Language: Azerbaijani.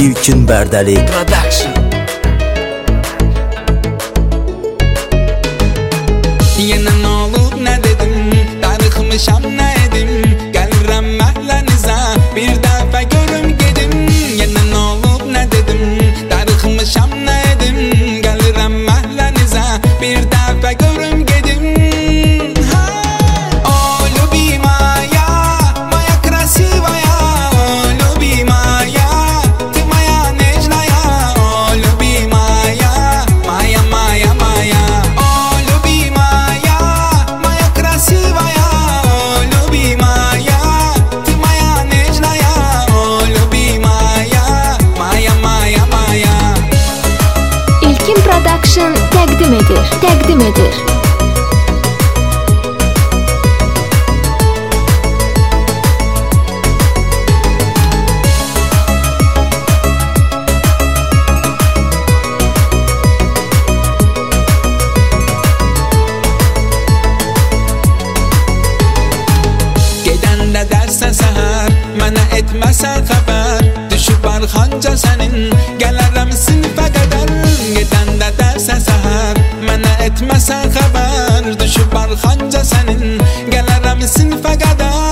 İlkin Bərdəli Production. Yenə nə olub nə dedim, darıxmışam nə edim, gəlirəm məhləninizə bir dəfə görüm gedim. Yenə nə olub nə dedim, darıxmışam nə edim, gəlirəm məhləninizə bir dəfə görüm gedim. təqdim edir. Gedəndə dərsə səhər, mənə etməsən xəbər, düşüb arxanca sənin, gələrəm sinifə qədər. Gedəndə dərsə səhər, mənə etməsən xəbər, düşüb arxanca sənin, gələrəm sinifə qədər.